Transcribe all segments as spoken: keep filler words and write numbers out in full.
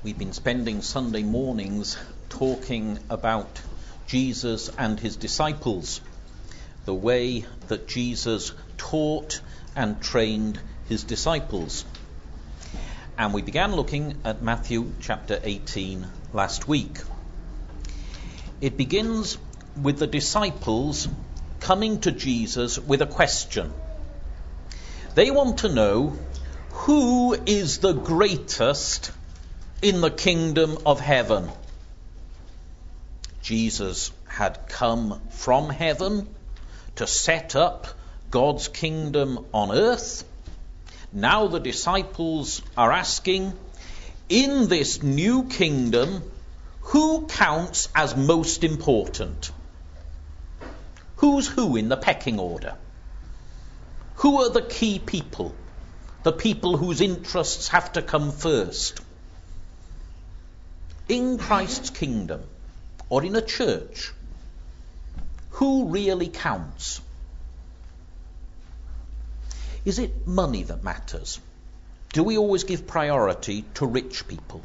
We've been spending Sunday mornings talking about Jesus and his disciples, the way that Jesus taught and trained his disciples. And we began looking at Matthew chapter eighteen last week. It begins with the disciples coming to Jesus with a question. They want to know, who is the greatest in the kingdom of heaven? Jesus had come from heaven to set up God's kingdom on earth. Now the disciples are asking, in this new kingdom, who counts as most important? Who's who in the pecking order? Who are the key people? The people whose interests have to come first? In Christ's kingdom, or in a church, who really counts? Is it money that matters? Do we always give priority to rich people?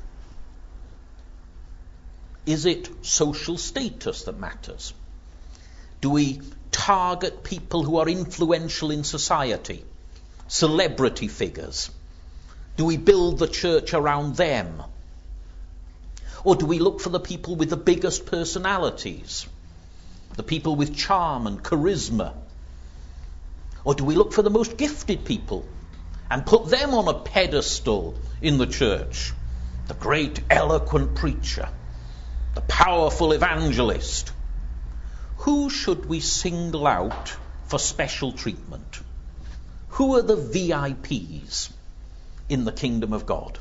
Is it social status that matters? Do we target people who are influential in society? Celebrity figures? Do we build the church around them? Or do we look for the people with the biggest personalities? The people with charm and charisma? Or do we look for the most gifted people and put them on a pedestal in the church? The great eloquent preacher, the powerful evangelist. Who should we single out for special treatment? Who are the V I Ps in the kingdom of God?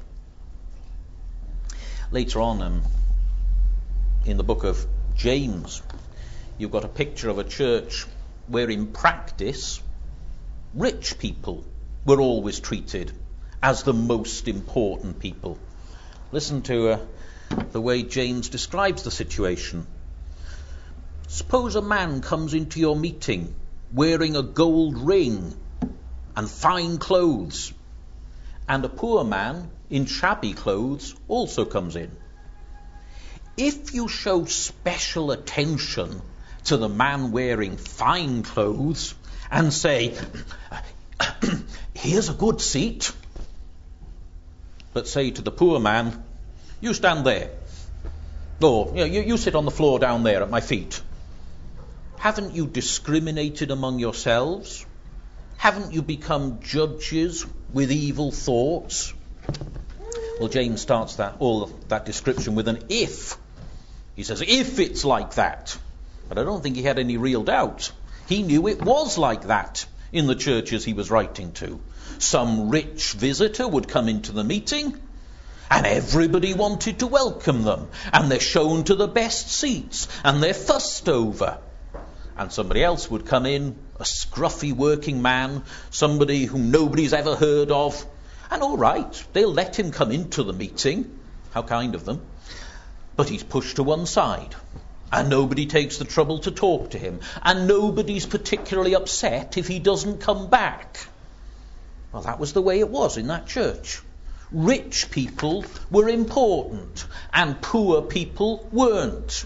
Later on um, in the book of James, you've got a picture of a church where in practice, rich people were always treated as the most important people. Listen to uh, the way James describes the situation. Suppose a man comes into your meeting wearing a gold ring and fine clothes, and a poor man in shabby clothes also comes in. If you show special attention to the man wearing fine clothes and say, here's a good seat, but say to the poor man, you stand there, or you, know, you, you sit on the floor down there at my feet, haven't you discriminated among yourselves? Haven't you become judges with evil thoughts? Well, James starts that all that description with an if. He says, if it's like that. But I don't think he had any real doubt. He knew it was like that in the churches he was writing to. Some rich visitor would come into the meeting, and everybody wanted to welcome them, and they're shown to the best seats, and they're fussed over. And somebody else would come in, a scruffy working man, somebody whom nobody's ever heard of. And all right, they'll let him come into the meeting. How kind of them. But he's pushed to one side. And nobody takes the trouble to talk to him. And nobody's particularly upset if he doesn't come back. Well, that was the way it was in that church. Rich people were important, and poor people weren't.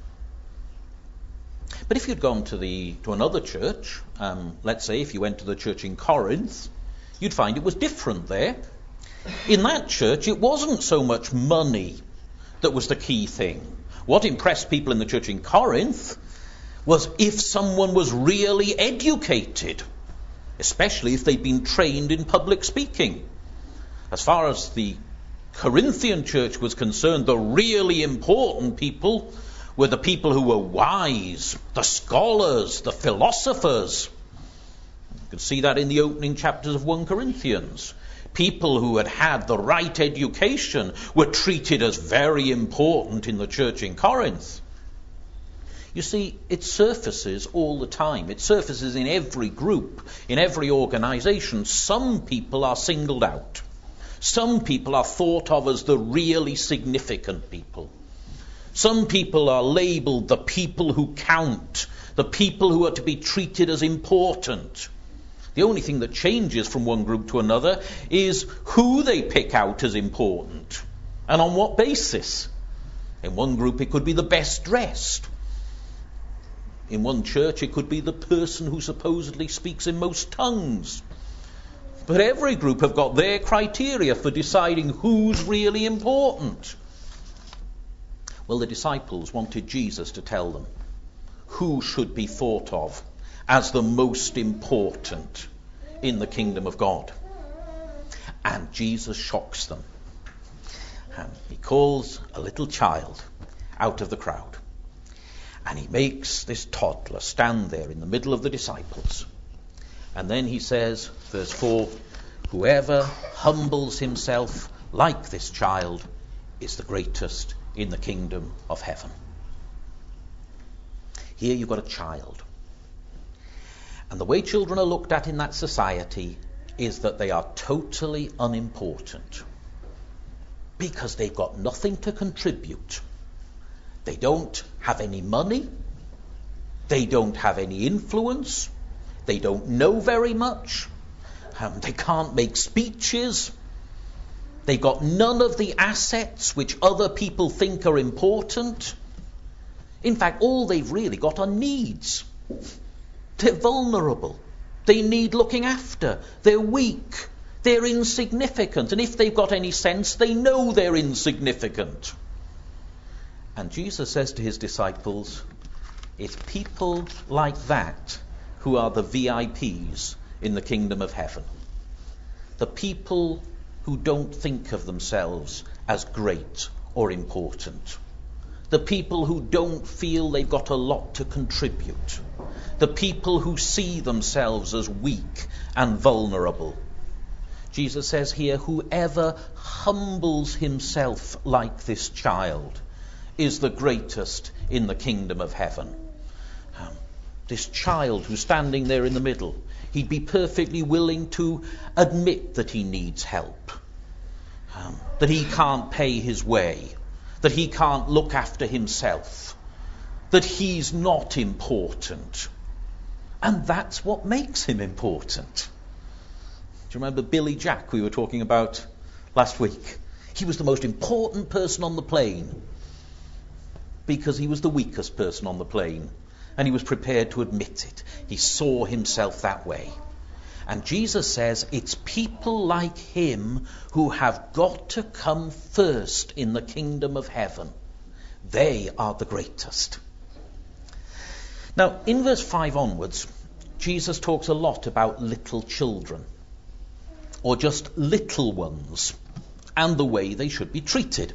But if you'd gone to the to another church, um, let's say if you went to the church in Corinth, you'd find it was different there. In that church, it wasn't so much money that was the key thing. What impressed people in the church in Corinth was if someone was really educated, especially if they'd been trained in public speaking. As far as the Corinthian church was concerned, the really important people were the people who were wise, the scholars, the philosophers. You can see that in the opening chapters of First Corinthians. People who had had the right education were treated as very important in the church in Corinth. You see, it surfaces all the time. It surfaces in every group, in every organization. Some people are singled out. Some people are thought of as the really significant people. Some people are labelled the people who count, the people who are to be treated as important. The only thing that changes from one group to another is who they pick out as important. And on what basis? In one group it could be the best dressed. In one church it could be the person who supposedly speaks in most tongues. But every group have got their criteria for deciding who's really important. Well, the disciples wanted Jesus to tell them who should be thought of as the most important in the kingdom of God. And Jesus shocks them. And he calls a little child out of the crowd. And he makes this toddler stand there in the middle of the disciples. And then he says, verse four, whoever humbles himself like this child is the greatest in the kingdom of heaven. Here you've got a child. And the way children are looked at in that society is that they are totally unimportant. Because they've got nothing to contribute. They don't have any money. They don't have any influence. They don't know very much. Um, they can't make speeches. They've got none of the assets which other people think are important. In fact, all they've really got are needs. They're vulnerable. They need looking after. They're weak. They're insignificant. And if they've got any sense, they know they're insignificant. And Jesus says to his disciples, it's people like that who are the V I Ps in the kingdom of heaven. The people who don't think of themselves as great or important. The people who don't feel they've got a lot to contribute. The people who see themselves as weak and vulnerable. Jesus says here, whoever humbles himself like this child is the greatest in the kingdom of heaven. Um, this child who's standing there in the middle, he'd be perfectly willing to admit that he needs help, um, that he can't pay his way, that he can't look after himself, that he's not important. And that's what makes him important. Do you remember Billy Jack we were talking about last week? He was the most important person on the plane because he was the weakest person on the plane, and he was prepared to admit it. He saw himself that way. And Jesus says it's people like him who have got to come first in the kingdom of heaven. They are the greatest. Now, in verse five onwards, Jesus talks a lot about little children, or just little ones, and the way they should be treated.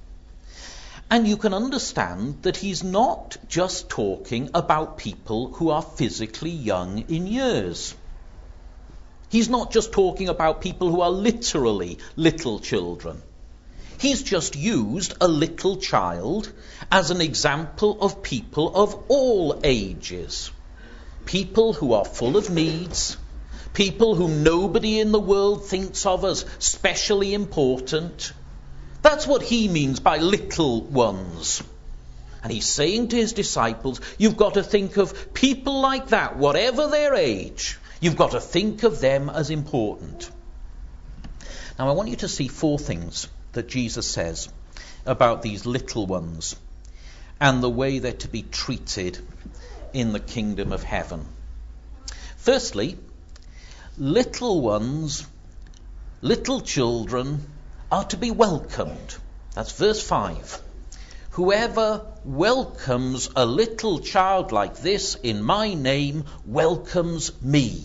And you can understand that he's not just talking about people who are physically young in years. He's not just talking about people who are literally little children. He's just used a little child as an example of people of all ages. People who are full of needs, people whom nobody in the world thinks of as specially important. That's what he means by little ones. And he's saying to his disciples, you've got to think of people like that, whatever their age. You've got to think of them as important. Now I want you to see four things that Jesus says about these little ones and the way they're to be treated in the kingdom of heaven. Firstly, little ones, little children are to be welcomed. That's verse five. Whoever welcomes a little child like this in my name welcomes me.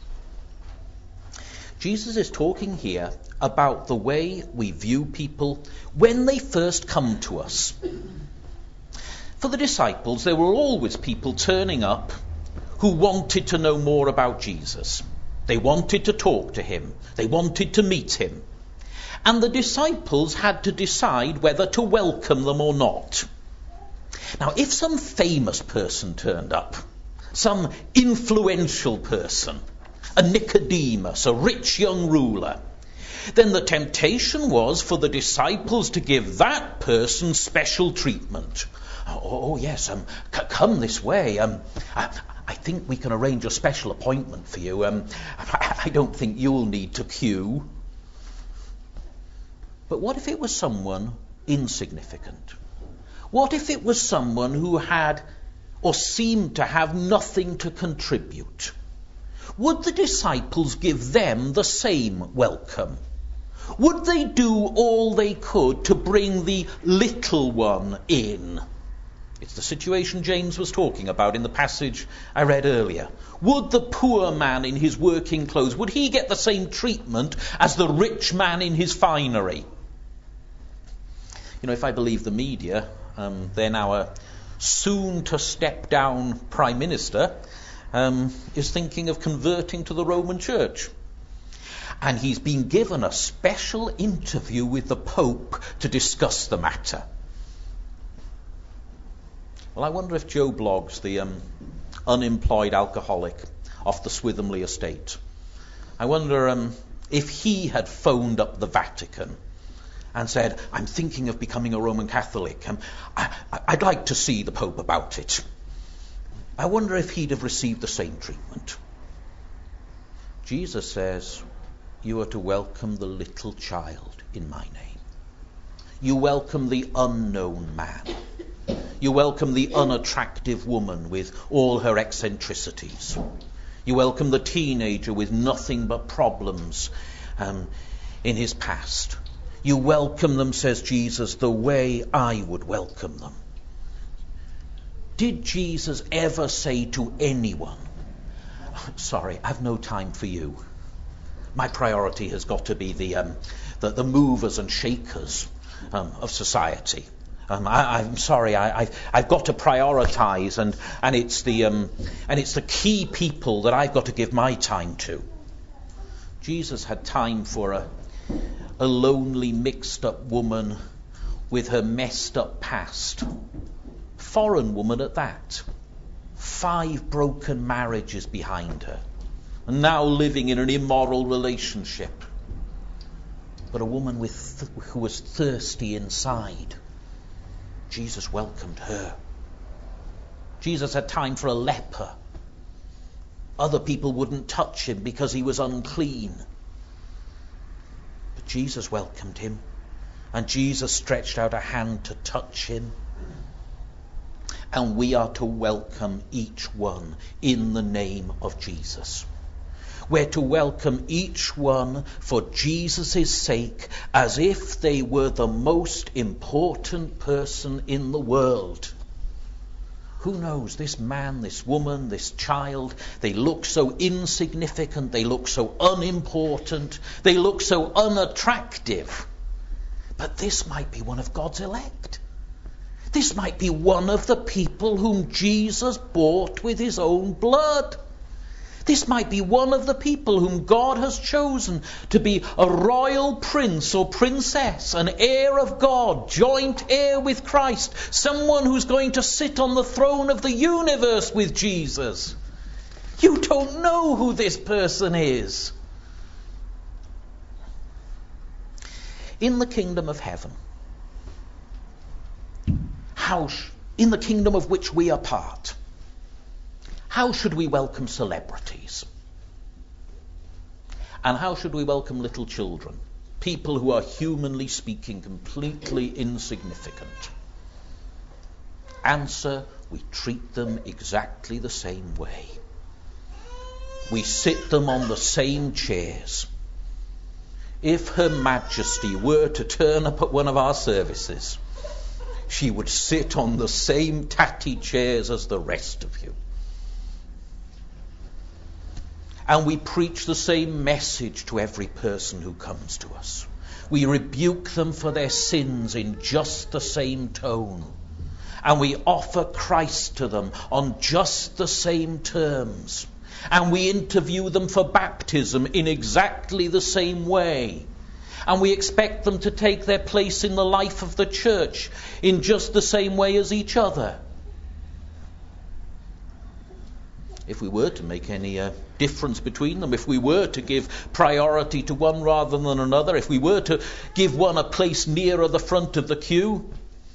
Jesus is talking here about the way we view people when they first come to us. For the disciples, there were always people turning up who wanted to know more about Jesus. They wanted to talk to him. They wanted to meet him. And the disciples had to decide whether to welcome them or not. Now, if some famous person turned up, some influential person, a Nicodemus, a rich young ruler, then the temptation was for the disciples to give that person special treatment. Oh, oh yes, um, c- come this way. Um, I, I think we can arrange a special appointment for you. Um, I, I don't think you'll need to queue. But what if it was someone insignificant? What if it was someone who had or seemed to have nothing to contribute? Would the disciples give them the same welcome? Would they do all they could to bring the little one in? It's the situation James was talking about in the passage I read earlier. Would the poor man in his working clothes, would he get the same treatment as the rich man in his finery? You know, if I believe the media, um, then our soon-to-step-down Prime Minister um, is thinking of converting to the Roman Church. And he's been given a special interview with the Pope to discuss the matter. Well, I wonder if Joe Bloggs, the um, unemployed alcoholic off the Swithamley estate, I wonder um, if he had phoned up the Vatican and said, I'm thinking of becoming a Roman Catholic. Um, I, I'd like to see the Pope about it. I wonder if he'd have received the same treatment. Jesus says, you are to welcome the little child in my name. You welcome the unknown man. You welcome the unattractive woman with all her eccentricities. You welcome the teenager with nothing but problems um, in his past. You welcome them, says Jesus, the way I would welcome them. Did Jesus ever say to anyone, sorry, I've no time for you. My priority has got to be the um, the, the movers and shakers um, of society. Um, I, I'm sorry, I, I've, I've got to prioritise, and and it's the um, and it's the key people that I've got to give my time to. Jesus had time for a a lonely, mixed-up woman with her messed-up past, foreign woman at that, five broken marriages behind her, and now living in an immoral relationship. But a woman with th- who was thirsty inside. Jesus welcomed her. Jesus had time for a leper. Other people wouldn't touch him because he was unclean. But Jesus welcomed him, and Jesus stretched out a hand to touch him. And we are to welcome each one in the name of Jesus. We're to welcome each one for Jesus' sake as if they were the most important person in the world. Who knows, this man, this woman, this child, they look so insignificant, they look so unimportant, they look so unattractive. But this might be one of God's elect. This might be one of the people whom Jesus bought with his own blood. This might be one of the people whom God has chosen to be a royal prince or princess, an heir of God, joint heir with Christ, someone who's going to sit on the throne of the universe with Jesus. You don't know who this person is. In the kingdom of heaven, how, in the kingdom of which we are part, how should we welcome celebrities? And how should we welcome little children? People who are, humanly speaking, completely insignificant. Answer, we treat them exactly the same way. We sit them on the same chairs. If Her Majesty were to turn up at one of our services, she would sit on the same tatty chairs as the rest of you. And we preach the same message to every person who comes to us. We rebuke them for their sins in just the same tone. And we offer Christ to them on just the same terms. And we interview them for baptism in exactly the same way. And we expect them to take their place in the life of the church in just the same way as each other. If we were to make any uh, difference between them, if we were to give priority to one rather than another, if we were to give one a place nearer the front of the queue,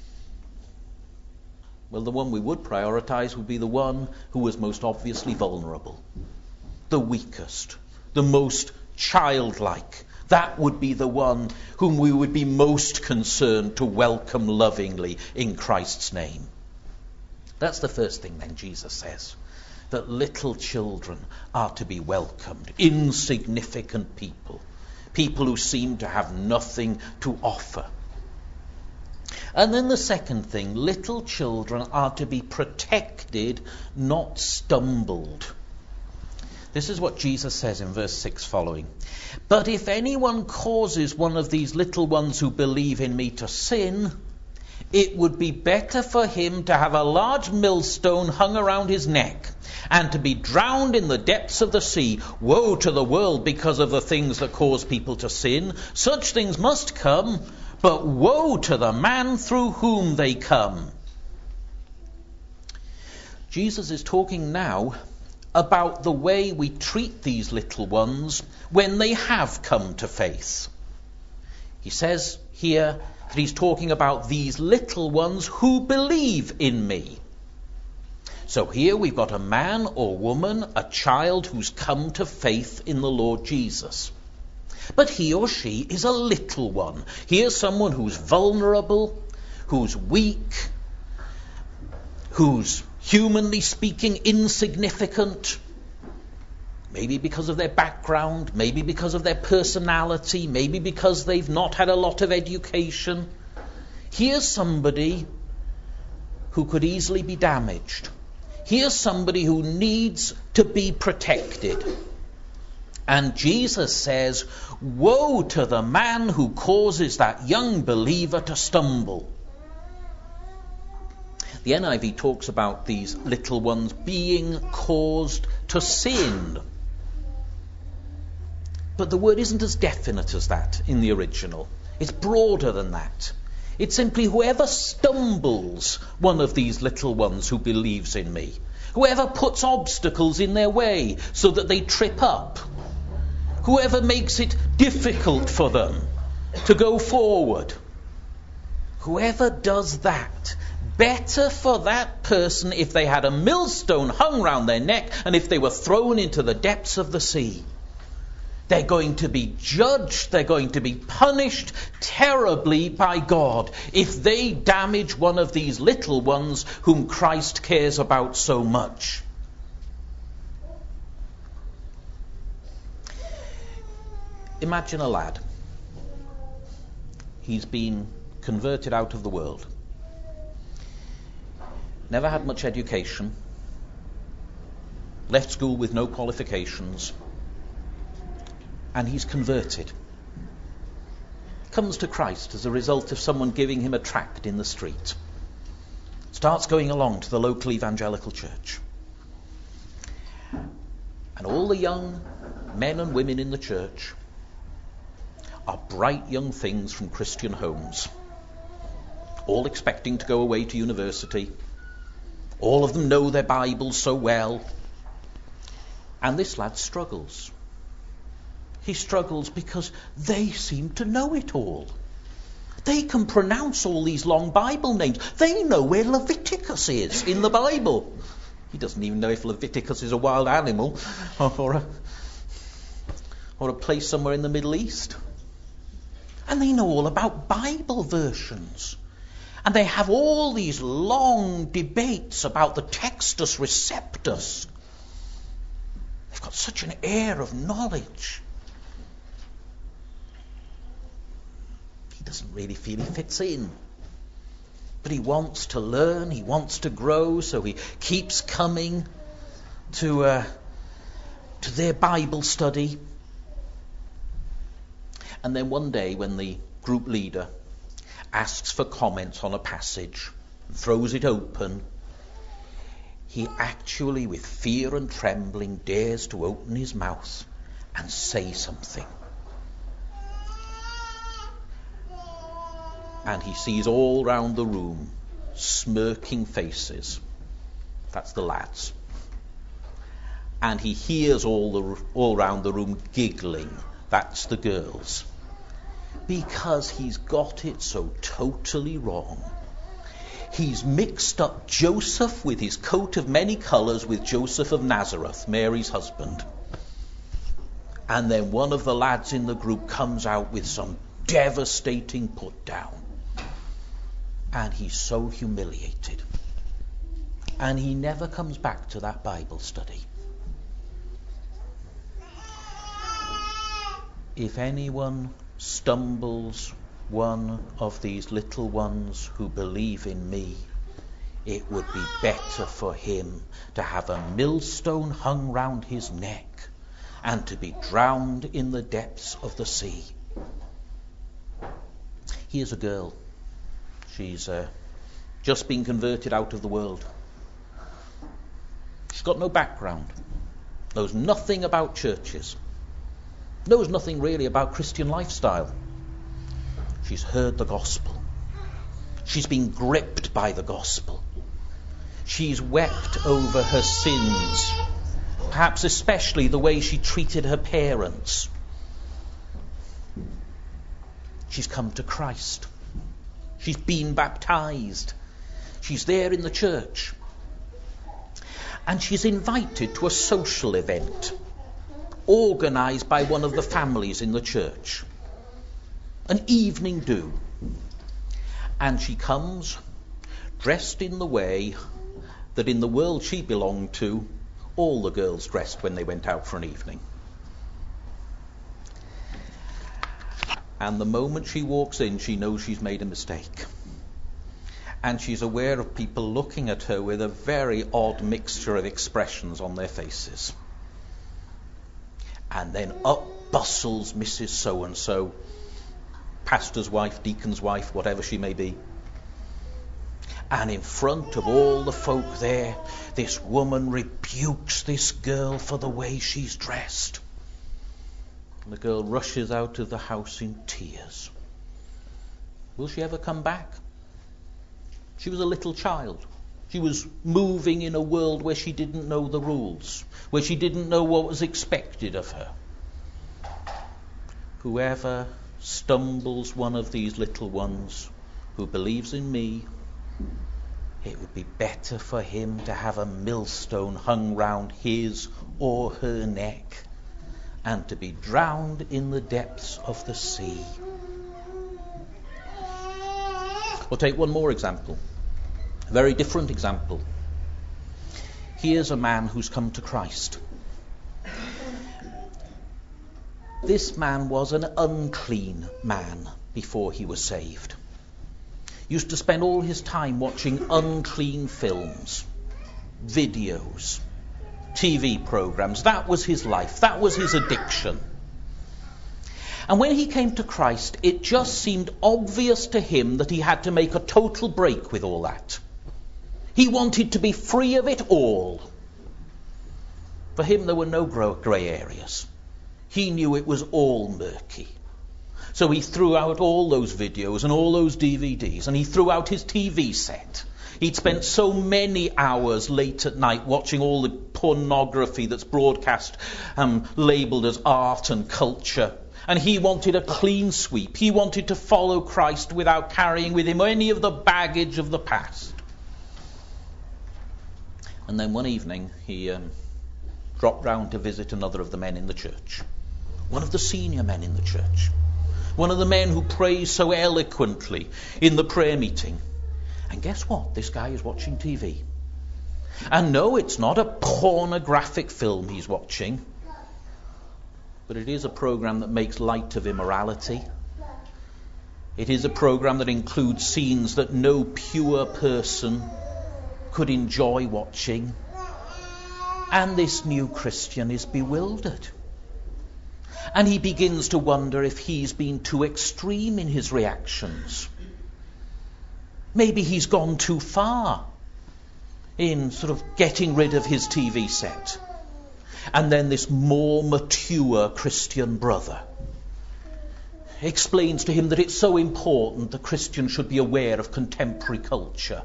well, the one we would prioritize would be the one who was most obviously vulnerable, the weakest, the most childlike, That would be the one whom we would be most concerned to welcome lovingly in Christ's name. That's the first thing then Jesus says, that little children are to be welcomed, insignificant people, people who seem to have nothing to offer. And then the second thing, little children are to be protected, not stumbled. This is what Jesus says in verse six following. But if anyone causes one of these little ones who believe in me to sin, it would be better for him to have a large millstone hung around his neck and to be drowned in the depths of the sea. Woe to the world because of the things that cause people to sin. Such things must come, but woe to the man through whom they come. Jesus is talking now about the way we treat these little ones when they have come to faith. He says here that he's talking about these little ones who believe in me. So here we've got a man or woman, a child who's come to faith in the Lord Jesus. But he or she is a little one. Here's someone who's vulnerable, who's weak, who's humanly speaking insignificant, maybe because of their background, maybe because of their personality, maybe because they've not had a lot of education. Here's somebody who could easily be damaged. Here's somebody who needs to be protected. And Jesus says, woe to the man who causes that young believer to stumble. The N I V talks about these little ones being caused to sin. But the word isn't as definite as that in the original. It's broader than that. It's simply whoever stumbles one of these little ones who believes in me. Whoever puts obstacles in their way so that they trip up. Whoever makes it difficult for them to go forward. Whoever does that, better for that person if they had a millstone hung round their neck and if they were thrown into the depths of the sea. They're going to be judged, they're going to be punished terribly by God if they damage one of these little ones whom Christ cares about so much. Imagine a lad. He's been converted out of the world. Never had much education. Left school with no qualifications. And he's converted. Comes to Christ as a result of someone giving him a tract in the street. Starts going along to the local evangelical church. And all the young men and women in the church are bright young things from Christian homes. All expecting to go away to university. All of them know their Bibles so well. And this lad struggles. He struggles because they seem to know it all. They can pronounce all these long Bible names. They know where Leviticus is in the Bible. He doesn't even know if Leviticus is a wild animal or a, or a place somewhere in the Middle East. And they know all about Bible versions. And they have all these long debates about the Textus Receptus. They've got such an air of knowledge. He doesn't really feel he fits in. But he wants to learn, he wants to grow, so he keeps coming to, uh, to their Bible study. And then one day when the group leader asks for comments on a passage, and throws it open, he actually, with fear and trembling, dares to open his mouth and say something. And he sees all round the room smirking faces. That's the lads. And he hears all the all round the room giggling. That's the girls. Because he's got it so totally wrong. He's mixed up Joseph with his coat of many colours with Joseph of Nazareth, Mary's husband. And then one of the lads in the group comes out with some devastating put down. And he's so humiliated. And he never comes back to that Bible study. If anyone stumbles one of these little ones who believe in me, it would be better for him to have a millstone hung round his neck and to be drowned in the depths of the sea. Here's a girl. She's uh, just been converted out of the world. She's got no background, knows nothing about churches, knows nothing really about Christian lifestyle. She's heard the gospel. She's been gripped by the gospel. She's wept over her sins, perhaps especially the way she treated her parents. She's come to Christ. She's been baptized. She's there in the church. And she's invited to a social event organised by one of the families in the church. An evening do. And she comes dressed in the way that in the world she belonged to, all the girls dressed when they went out for an evening. And the moment she walks in, she knows she's made a mistake. And she's aware of people looking at her with a very odd mixture of expressions on their faces. And then up bustles Missus So-and-so, pastor's wife, deacon's wife, whatever she may be. And in front of all the folk there, this woman rebukes this girl for the way she's dressed. And the girl rushes out of the house in tears. Will she ever come back? She was a little child. She was moving in a world where she didn't know the rules, where she didn't know what was expected of her. Whoever stumbles one of these little ones who believes in me, it would be better for him to have a millstone hung round his or her neck and to be drowned in the depths of the sea. We'll take one more example, a very different example. Here's a man who's come to Christ. This man was an unclean man before he was saved. Used to spend all his time watching unclean films, videos, T V programs. That was his life. That was his addiction. And when he came to Christ, it just seemed obvious to him that he had to make a total break with all that. He wanted to be free of it all. For him, there were no grey areas. He knew it was all murky. So he threw out all those videos and all those D V Ds, and he threw out his T V set. He'd spent so many hours late at night watching all the pornography that's broadcast, um, labelled as art and culture. And he wanted a clean sweep. He wanted to follow Christ without carrying with him any of the baggage of the past. And then one evening, he um, dropped round to visit another of the men in the church. One of the senior men in the church. One of the men who prays so eloquently in the prayer meeting. And guess what? This guy is watching T V. And no, it's not a pornographic film he's watching. But it is a program that makes light of immorality. It is a program that includes scenes that no pure person could enjoy watching. And this new Christian is bewildered. And he begins to wonder if he's been too extreme in his reactions. Maybe he's gone too far in sort of getting rid of his T V set. And then this more mature Christian brother explains to him that it's so important that Christians should be aware of contemporary culture.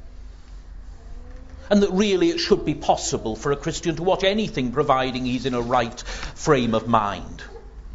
And that really it should be possible for a Christian to watch anything providing he's in a right frame of mind.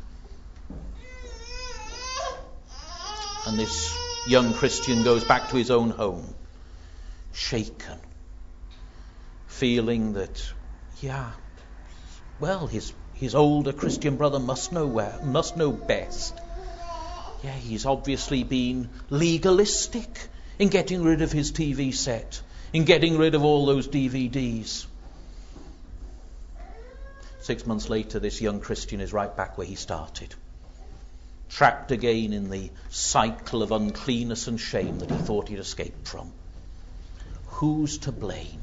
And this young Christian goes back to his own home, shaken, feeling that, yeah, well, his his older Christian brother must know where, must know best. Yeah, he's obviously been legalistic in getting rid of his T V set, in getting rid of all those D V Ds. Six months later, this young Christian is right back where he started, trapped again in the cycle of uncleanness and shame that he thought he'd escaped from. Who's to blame?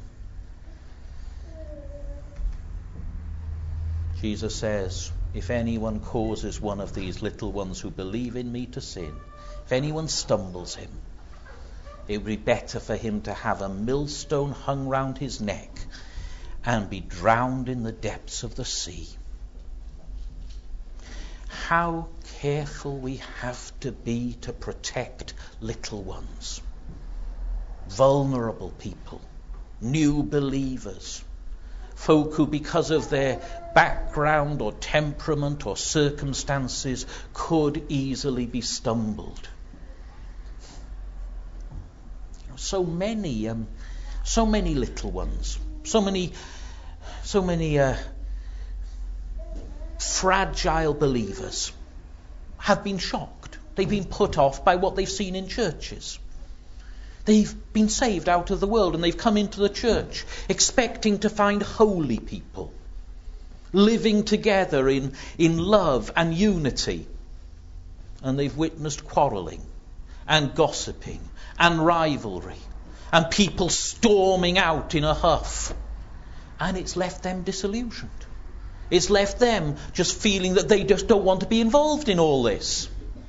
Jesus says, if anyone causes one of these little ones who believe in me to sin, if anyone stumbles him, it would be better for him to have a millstone hung round his neck and be drowned in the depths of the sea. How careful we have to be to protect little ones, vulnerable people, new believers, folk who because of their background or temperament or circumstances could easily be stumbled. So many, um, so many little ones, so many, so many uh, fragile believers have been shocked. They've been put off by what they've seen in churches. They've been saved out of the world and they've come into the church expecting to find holy people living together in, in love and unity. And they've witnessed quarrelling and gossiping and rivalry and people storming out in a huff. And it's left them disillusioned. It's left them just feeling that they just don't want to be involved in all this.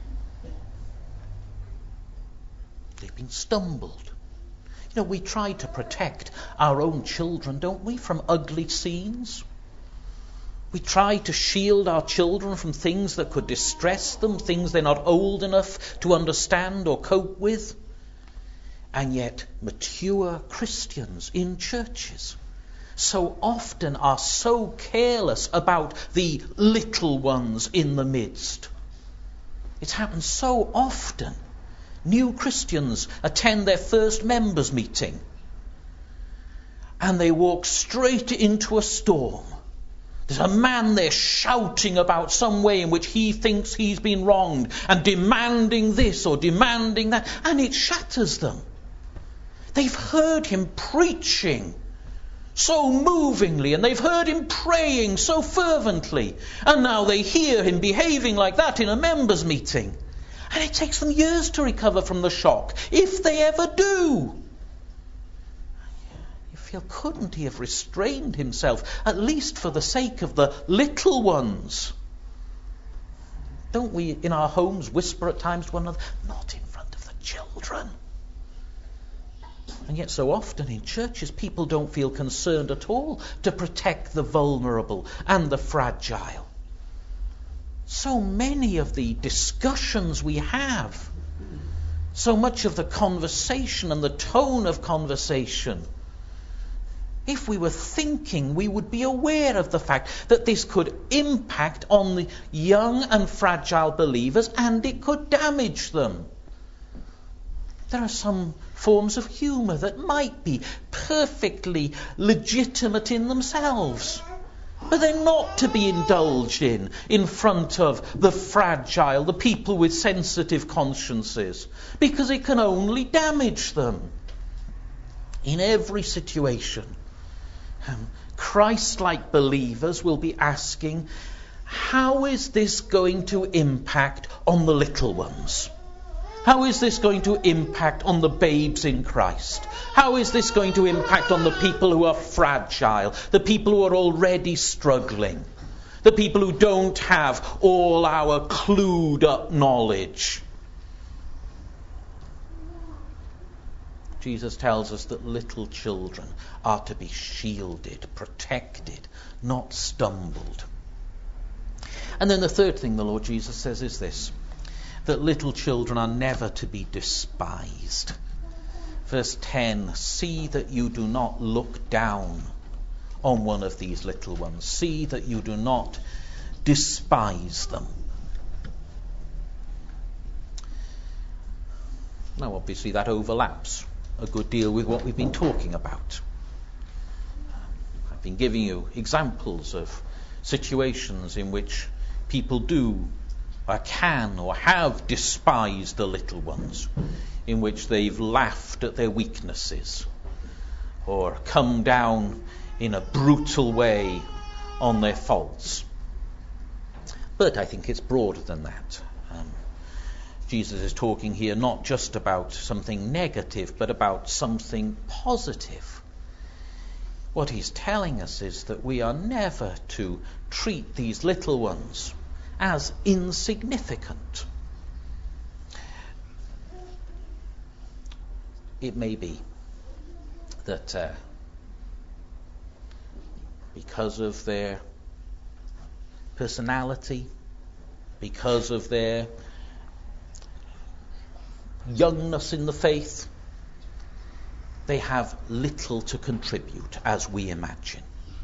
They've been stumbled. You know, we try to protect our own children, don't we, from ugly scenes? We try to shield our children from things that could distress them, things they're not old enough to understand or cope with. And yet, mature Christians in churches so often are so careless about the little ones in the midst. It's happened so often. New Christians attend their first members' meeting and they walk straight into a storm. There's a man there shouting about some way in which he thinks he's been wronged and demanding this or demanding that, and it shatters them. They've heard him preaching so movingly and they've heard him praying so fervently, and now they hear him behaving like that in a members' meeting. And it takes them years to recover from the shock, if they ever do. You feel, couldn't he have restrained himself, at least for the sake of the little ones? Don't we, in our homes, whisper at times to one another, not in front of the children? And yet so often in churches, people don't feel concerned at all to protect the vulnerable and the fragile. So many of the discussions we have, so much of the conversation and the tone of conversation, if we were thinking, we would be aware of the fact that this could impact on the young and fragile believers and it could damage them. There are some forms of humour that might be perfectly legitimate in themselves, but they're not to be indulged in in front of the fragile, the people with sensitive consciences, because it can only damage them. In every situation, um, Christ-like believers will be asking, how is this going to impact on the little ones? How is this going to impact on the babes in Christ? How is this going to impact on the people who are fragile, the people who are already struggling, the people who don't have all our clued up knowledge? Jesus tells us that little children are to be shielded, protected, not stumbled. And then the third thing the Lord Jesus says is this, that little children are never to be despised. Verse ten, see that you do not look down on one of these little ones. See that you do not despise them. Now, obviously, that overlaps a good deal with what we've been talking about. I've been giving you examples of situations in which people do or can or have despised the little ones, in which they've laughed at their weaknesses or come down in a brutal way on their faults. But I think it's broader than that. Um, Jesus is talking here not just about something negative, but about something positive. What he's telling us is that we are never to treat these little ones as insignificant. It may be that uh, because of their personality, because of their youngness in the faith, they have little to contribute, as we imagine.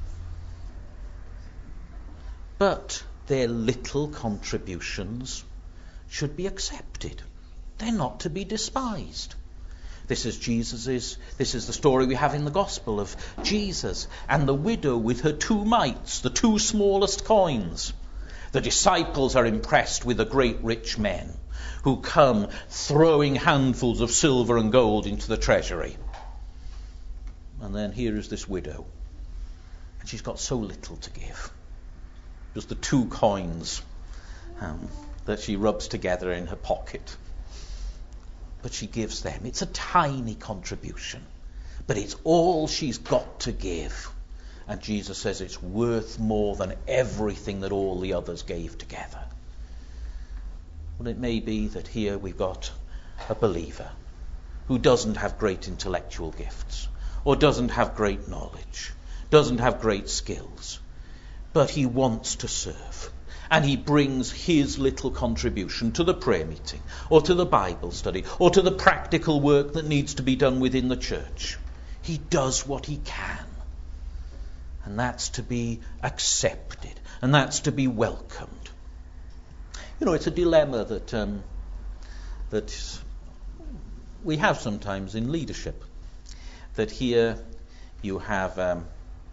But their little contributions should be accepted. They're not to be despised. This is Jesus's, this is the story we have in the Gospel of Jesus and the widow with her two mites, the two smallest coins. The disciples are impressed with the great rich men who come throwing handfuls of silver and gold into the treasury. And then here is this widow, and she's got so little to give. Just the two coins um, that she rubs together in her pocket. But she gives them. It's a tiny contribution, but it's all she's got to give. And Jesus says it's worth more than everything that all the others gave together. Well, it may be that here we've got a believer who doesn't have great intellectual gifts, or doesn't have great knowledge, doesn't have great skills, but he wants to serve. And he brings his little contribution to the prayer meeting, or to the Bible study, or to the practical work that needs to be done within the church. He does what he can. And that's to be accepted. And that's to be welcomed. You know, it's a dilemma that um, that we have sometimes in leadership. That here you have um,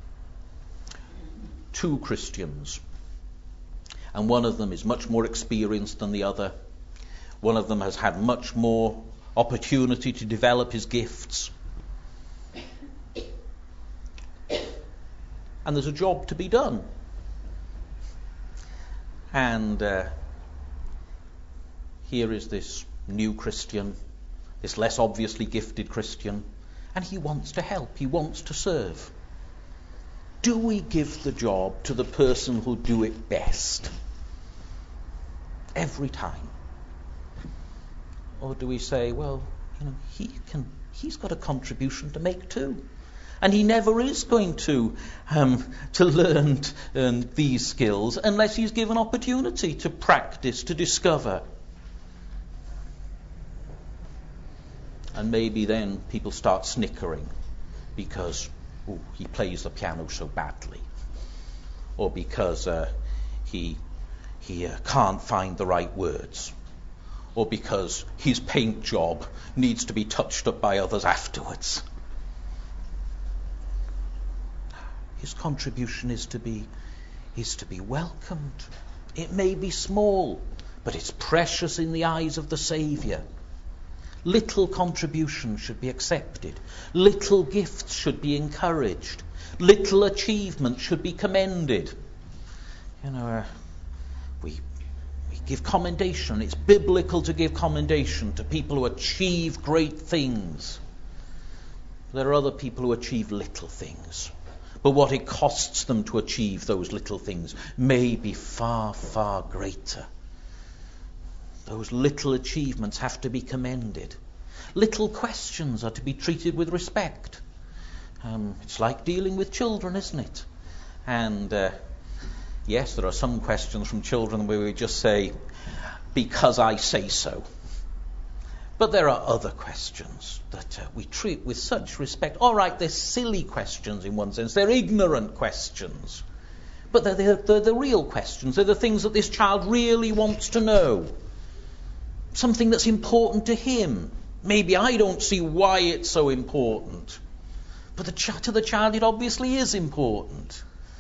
two Christians. And one of them is much more experienced than the other. One of them has had much more opportunity to develop his gifts. And there's a job to be done. And uh, here is this new Christian, this less obviously gifted Christian, and he wants to help, he wants to serve. Do we give the job to the person who'll do it best? Every time? Or do we say, well, you know, he can, he's got a contribution to make too. And he never is going to um, to learn um, these skills unless he's given opportunity to practice, to discover. And maybe then people start snickering because ooh, he plays the piano so badly, or because uh, he he uh, can't find the right words, or because his paint job needs to be touched up by others afterwards. His contribution is to be is to be welcomed. It may be small, but it's precious in the eyes of the Saviour. Little contributions should be accepted. Little gifts should be encouraged. Little achievements should be commended. You know, uh, we we give commendation. It's biblical to give commendation to people who achieve great things. There are other people who achieve little things. But what it costs them to achieve those little things may be far, far greater. Those little achievements have to be commended. Little questions are to be treated with respect. Um, it's like dealing with children, isn't it? And uh, yes, there are some questions from children where we just say, because I say so. But there are other questions that uh, we treat with such respect. All right, they're silly questions in one sense. They're ignorant questions. But they're, they're, they're the real questions. They're the things that this child really wants to know. Something that's important to him. Maybe I don't see why it's so important. But the ch- to the child it obviously is important. Well,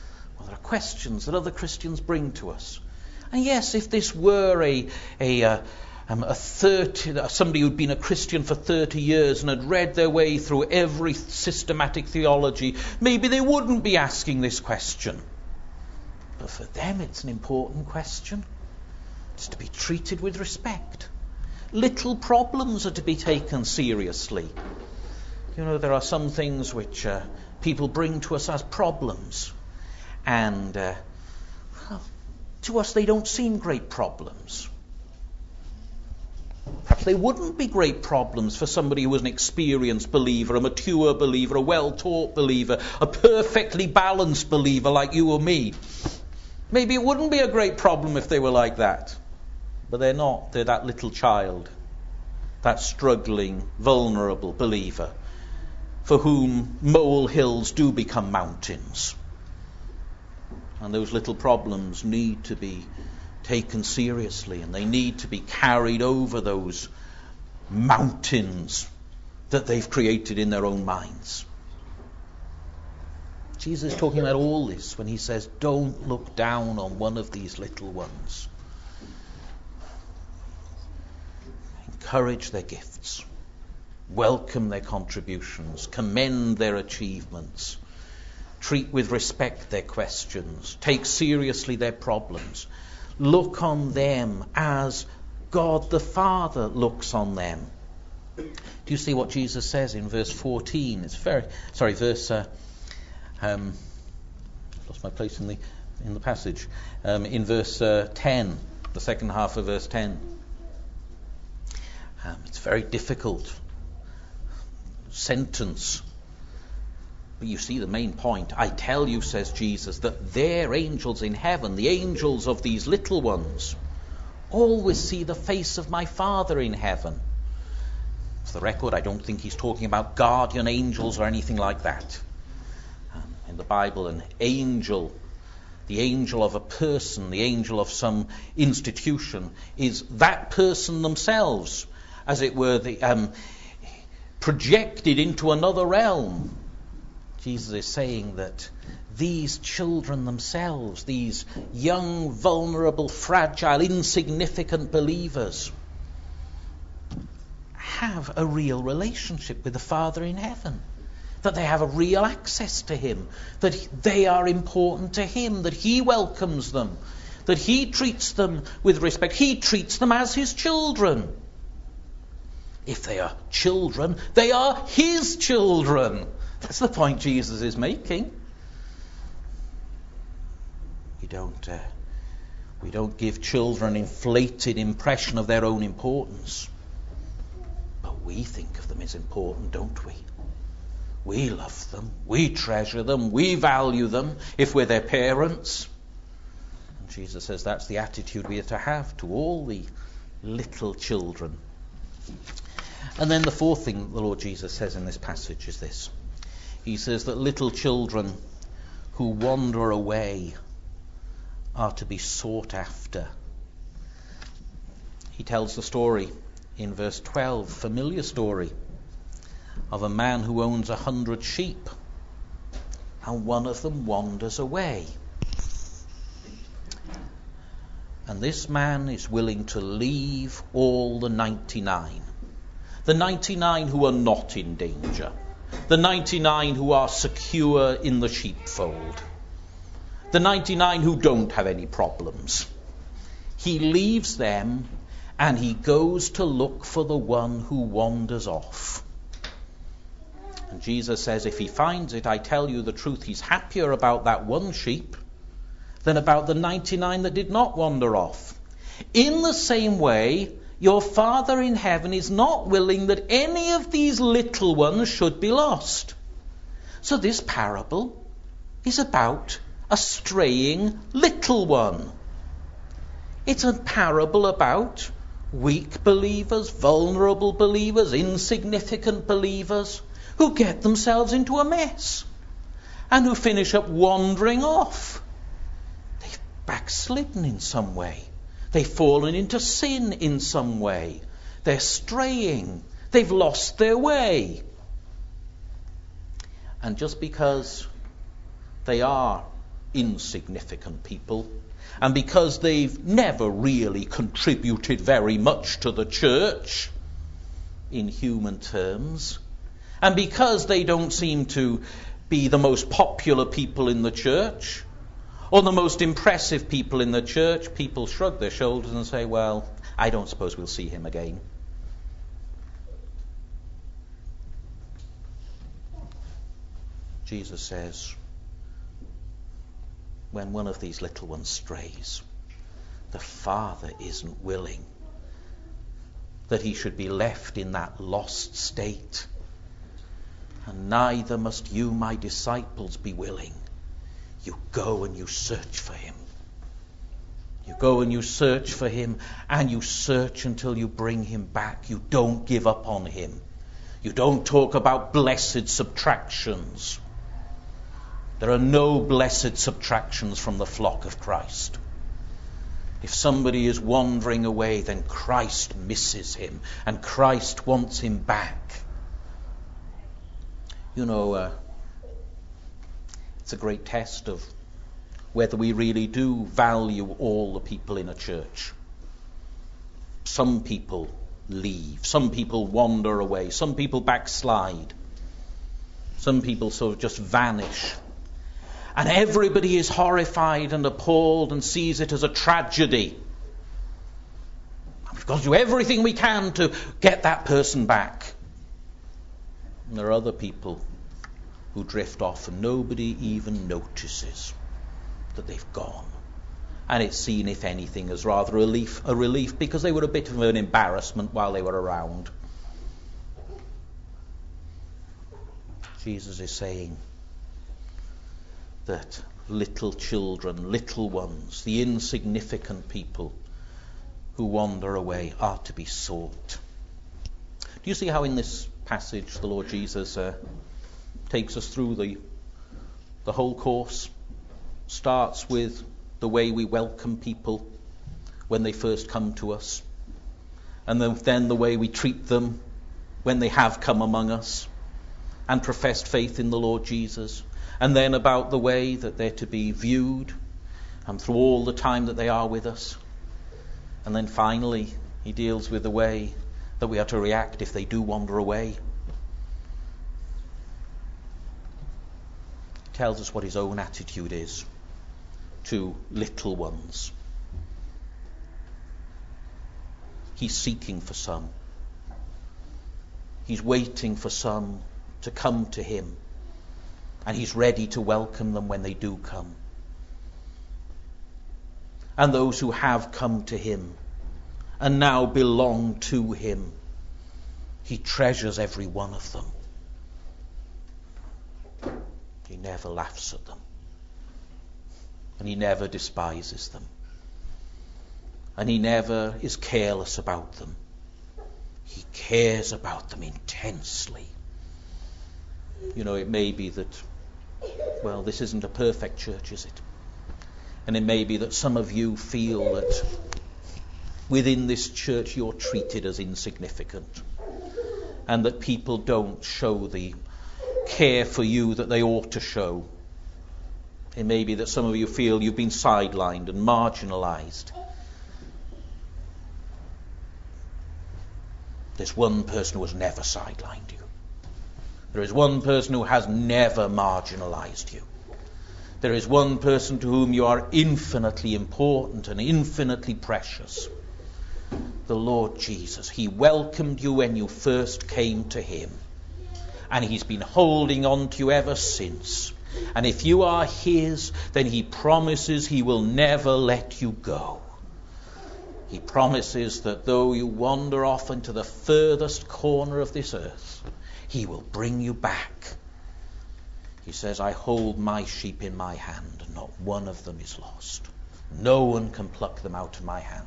there are questions that other Christians bring to us. And yes, if this were a a, uh, um, a thirty, somebody who'd been a Christian for thirty years and had read their way through every systematic theology, maybe they wouldn't be asking this question. But for them, it's an important question. It's to be treated with respect. Little problems are to be taken seriously. You know, there are some things which uh, people bring to us as problems. And uh, well, to us, they don't seem great problems. Perhaps they wouldn't be great problems for somebody who was an experienced believer, a mature believer, a well-taught believer, a perfectly balanced believer like you or me. Maybe it wouldn't be a great problem if they were like that. But they're not. They're that little child, that struggling, vulnerable believer, for whom molehills do become mountains. And those little problems need to be taken seriously, and they need to be carried over those mountains that they've created in their own minds. Jesus is talking about all this when he says, don't look down on one of these little ones. Encourage their gifts. Welcome their contributions. Commend their achievements. Treat with respect their questions. Take seriously their problems. Look on them as God the Father looks on them. Do you see what Jesus says in verse fourteen? It's very, sorry, verse... Uh, Um, lost my place in the in the passage. Um, in verse uh, ten, the second half of verse ten. Um, it's a very difficult sentence. But you see the main point. I tell you, says Jesus, that their angels in heaven, the angels of these little ones, always see the face of my Father in heaven. For the record, I don't think he's talking about guardian angels or anything like that. In the Bible, an angel, the angel of a person, the angel of some institution, is that person themselves, as it were, the, um, projected into another realm. Jesus is saying that these children themselves, these young, vulnerable, fragile, insignificant believers, have a real relationship with the Father in heaven. That they have a real access to him, that they are important to him, that he welcomes them, that he treats them with respect. He treats them as his children. If they are children, they are his children. That's the point Jesus is making. We don't, uh, we don't give children an inflated impression of their own importance. But we think of them as important, don't we? We love them, we treasure them, we value them if we're their parents. And Jesus says that's the attitude we are to have to all the little children. And then the fourth thing the Lord Jesus says in this passage is this. He says that little children who wander away are to be sought after. He tells the story in verse twelve, familiar story, of a man who owns a hundred sheep, and one of them wanders away. And this man is willing to leave all the ninety-nine. The ninety-nine who are not in danger. The ninety-nine who are secure in the sheepfold. The ninety-nine who don't have any problems. He leaves them and he goes to look for the one who wanders off. And Jesus says, if he finds it, I tell you the truth, he's happier about that one sheep than about the ninety-nine that did not wander off. In the same way, your Father in heaven is not willing that any of these little ones should be lost. So this parable is about a straying little one. It's a parable about weak believers, vulnerable believers, insignificant believers, who get themselves into a mess and who finish up wandering off. They've backslidden in some way. They've fallen into sin in some way. They're straying. They've lost their way. And just because they are insignificant people, and because they've never really contributed very much to the church in human terms, and because they don't seem to be the most popular people in the church or the most impressive people in the church, people shrug their shoulders and say, well, I don't suppose we'll see him again. Jesus says, when one of these little ones strays, the Father isn't willing that he should be left in that lost state. And neither must you, my disciples, be willing. You go and you search for him. You go and you search for him, and you search until you bring him back. You don't give up on him. You don't talk about blessed subtractions. There are no blessed subtractions from the flock of Christ. If somebody is wandering away, then Christ misses him, and Christ wants him back. You know, uh, it's a great test of whether we really do value all the people in a church. Some people leave. Some people wander away. Some people backslide. Some people sort of just vanish. And everybody is horrified and appalled and sees it as a tragedy. We've got to do everything we can to get that person back. And there are other people who drift off and nobody even notices that they've gone. And it's seen, if anything, as rather a relief, a relief because they were a bit of an embarrassment while they were around. Jesus is saying that little children, little ones, the insignificant people who wander away are to be sought. Do you see how in this passage the Lord Jesus uh, takes us through the the whole course? Starts with the way we welcome people when they first come to us, and then, then the way we treat them when they have come among us and professed faith in the Lord Jesus, and then about the way that they're to be viewed and through all the time that they are with us. And then finally he deals with the way that we are to react if they do wander away. He tells us what his own attitude is to little ones. He's seeking for some. He's waiting for some to come to him. And he's ready to welcome them when they do come. And those who have come to him and now belong to him, he treasures every one of them. He never laughs at them. And he never despises them. And he never is careless about them. He cares about them intensely. You know, it may be that, well, this isn't a perfect church, is it? And it may be that some of you feel that within this church you're treated as insignificant, and that people don't show the care for you that they ought to show. It may be that some of you feel you've been sidelined and marginalized. There's one person who has never sidelined you. There is one person who has never marginalized you. There is one person to whom you are infinitely important and infinitely precious. The Lord Jesus. He welcomed you when you first came to him. And he's been holding on to you ever since. And if you are his, then he promises he will never let you go. He promises that though you wander off into the furthest corner of this earth, he will bring you back. He says, I hold my sheep in my hand, and not one of them is lost. No one can pluck them out of my hand.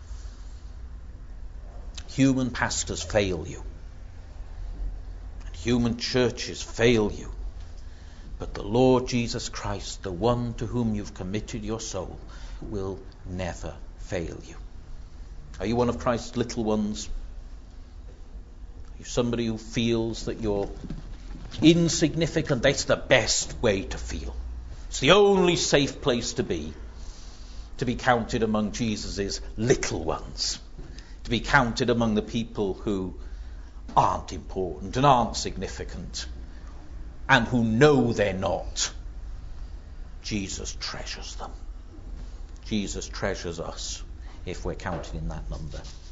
Human pastors fail you. And human churches fail you. But the Lord Jesus Christ, the one to whom you've committed your soul, will never fail you. Are you one of Christ's little ones? Are you somebody who feels that you're insignificant? That's the best way to feel. It's the only safe place to be, to be counted among Jesus' little ones, to be counted among the people who aren't important and aren't significant and who know they're not. Jesus treasures them. Jesus treasures us if we're counted in that number.